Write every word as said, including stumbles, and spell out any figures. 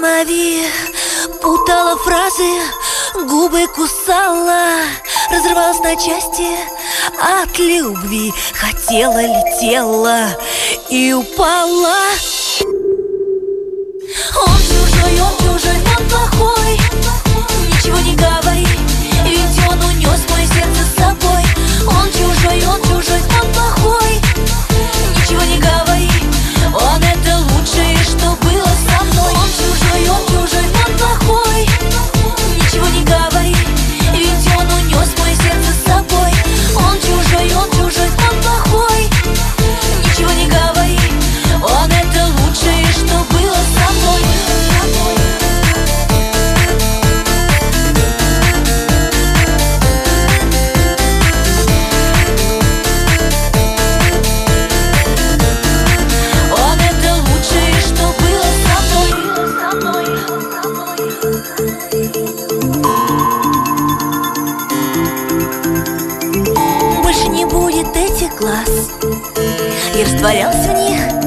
любви путала фразы, губы кусала, разрывалась на части от любви. Хотела, летела и упала. Он чужой, он чужой, он плохой. Ничего не говори, ведь он унес мое сердце с собой. Он чужой, он чужой, он плохой. Ничего не говори, он это лучшее, что было со мной. Он чужой, он чужой, он плохой. Ничего не говори, ведь он унес мое сердце с собой. Он чужой, он чужой, он плохой. Ничего не говори, он это лучшее, что было со мной. Он это лучшее, что было со мной. Больше не будет этих глаз. Я растворялась в них,